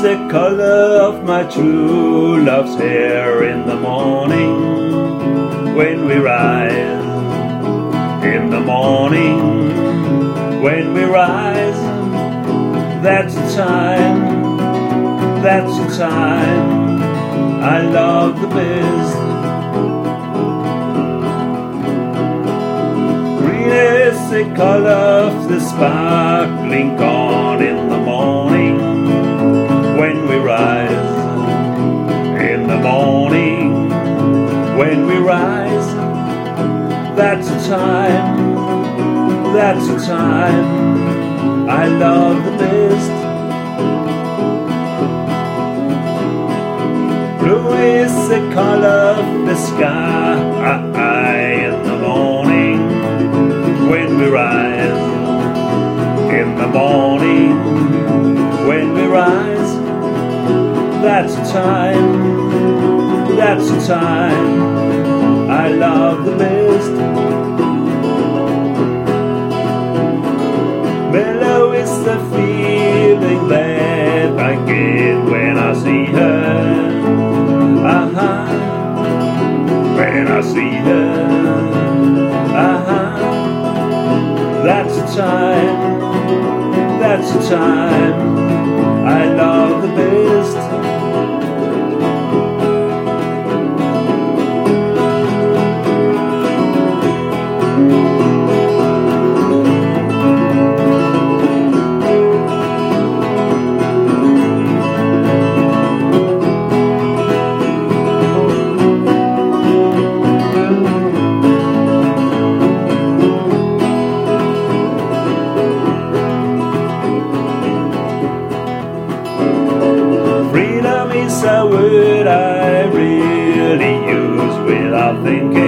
the color of my true love's hair in the morning when we rise. In the morning when we rise, that's the time, that's the time I love the best. Green is the color of the sparkling corn in the morning when we rise. In the morning when we rise, that's the time, that's the time I love the best. Blue is the color of the sky in the morning when we rise. In the morning when we rise, that's the time, that's the time I love the best. Mellow is the feeling that I get when I see her. When I see her. That's the time, that's the time I love the best. Freedom is a word I really use without thinking.